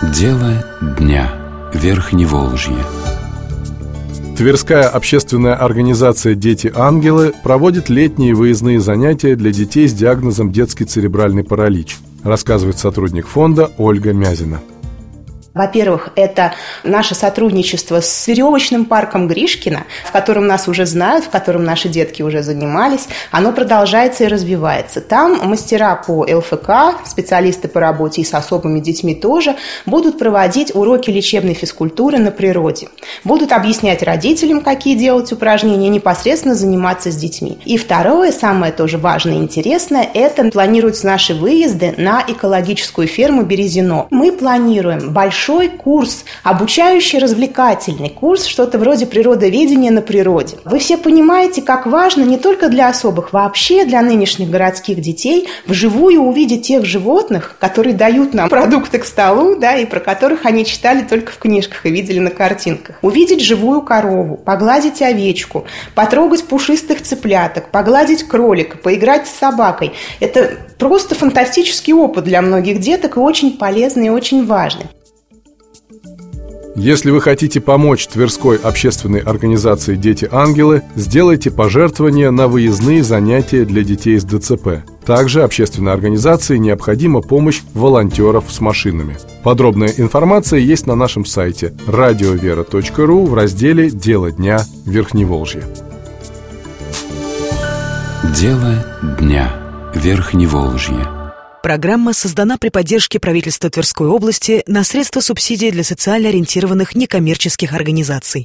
Дело дня. Верхневолжье. Тверская общественная организация «Дети-ангелы» проводит летние выездные занятия для детей с диагнозом детский церебральный паралич, рассказывает сотрудник фонда Ольга Мязина. Во-первых, это наше сотрудничество с веревочным парком Гришкина, в котором нас уже знают, в котором наши детки уже занимались. Оно продолжается и развивается. Там мастера по ЛФК, специалисты по работе и с особыми детьми тоже, будут проводить уроки лечебной физкультуры на природе. Будут объяснять родителям, какие делать упражнения, непосредственно заниматься с детьми. И второе, самое тоже важное и интересное, это планируются наши выезды на экологическую ферму Березино. Мы планируем большой курс, обучающий развлекательный курс, что-то вроде природоведения на природе. Вы все понимаете, как важно не только для особых, вообще для нынешних городских детей вживую увидеть тех животных, которые дают нам продукты к столу, да, и про которых они читали только в книжках и видели на картинках. Увидеть живую корову, погладить овечку, потрогать пушистых цыпляток, погладить кролика, поиграть с собакой. Это просто фантастический опыт для многих деток и очень полезный и очень важный. Если вы хотите помочь Тверской общественной организации «Дети-ангелы», сделайте пожертвование на выездные занятия для детей с ДЦП. Также общественной организации необходима помощь волонтеров с машинами. Подробная информация есть на нашем сайте radiovera.ru в разделе «Дело дня Верхневолжье». Дело дня. Верхневолжье. Программа создана при поддержке правительства Тверской области на средства субсидий для социально ориентированных некоммерческих организаций.